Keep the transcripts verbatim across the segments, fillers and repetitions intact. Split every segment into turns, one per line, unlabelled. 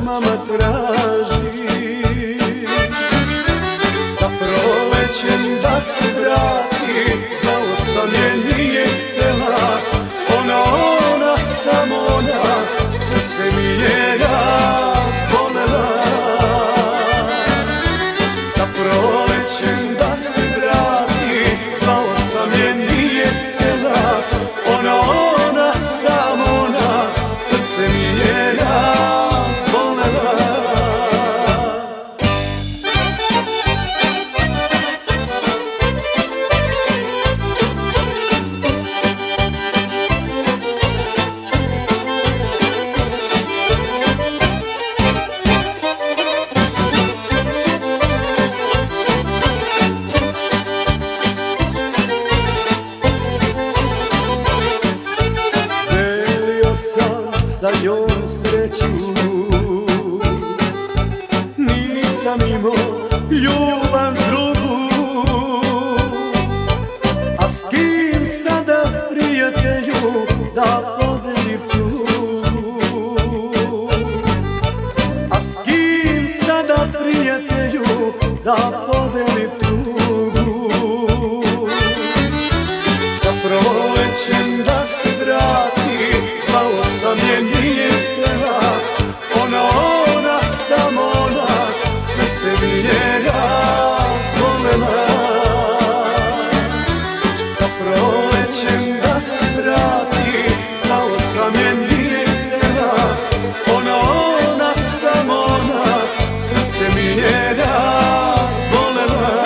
krčmama traži, sa prolećem da se vrati. Znao sam je nije htela, ona, ona, samo ona, srce mi je razbolela. Sa prolećem da se vrati, znao sam je nije htela, ona, ona, samo ona, srce mi je razbolela. Sa njom sreću, nisam imao ljubav drugu. A s kim sada, prijatelju, da podelim tugu? A s kim sada, prijatelju, da podelim tugu? Sa prolećem da se vrati, znao sam je nije htela, ona, ona, samo ona, srce mi je razbolela. Sa prolećem da se vrati, znao sam je nije htela, ona, ona, samo ona, srce mi je razbolela.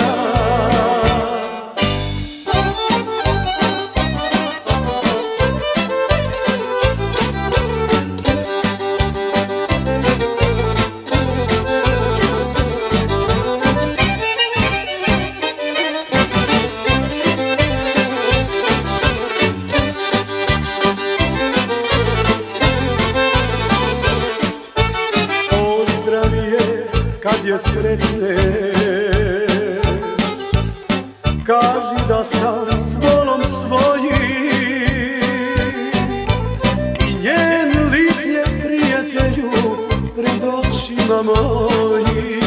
Kad je sretne, kaži da sam s bolom svojim i njen lik je, prijatelju, pred očima mojim.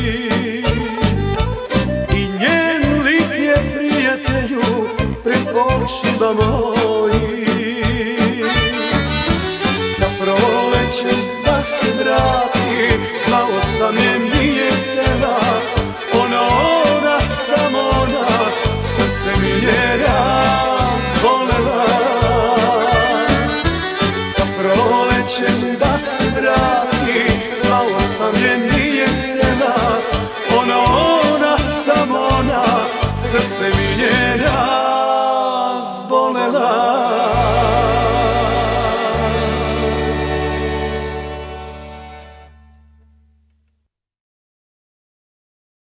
I njen lik je, prijatelju, pred očima mojim. Sa prolećem da se vrati, znao sam je nije htela, ona, ona, samo ona, srce mi je razbolela. Sa prolećem da se vrati,